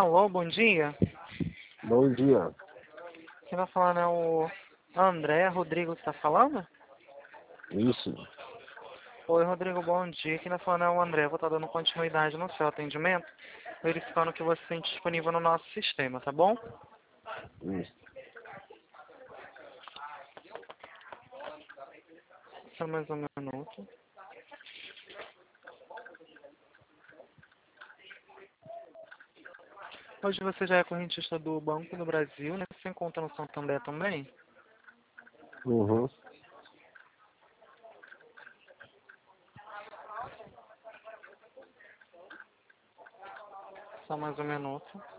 Alô, bom dia. Bom dia. Quem vai falar é o André Rodrigo que está falando? Isso. Oi, Rodrigo, bom dia. Quem vai falar é o André. Vou estar dando continuidade no seu atendimento, verificando que você tem disponível no nosso sistema, tá bom? Isso. Só mais um minuto. Hoje você já é correntista do Banco do Brasil, né? Você encontra no Santander também? Uhum. Só mais um minuto.